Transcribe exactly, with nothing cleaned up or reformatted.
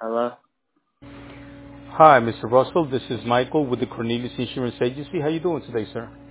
Hello? Hi, Mister Russell. This is Michael with the Cornelius Insurance Agency. How you doing today, sir?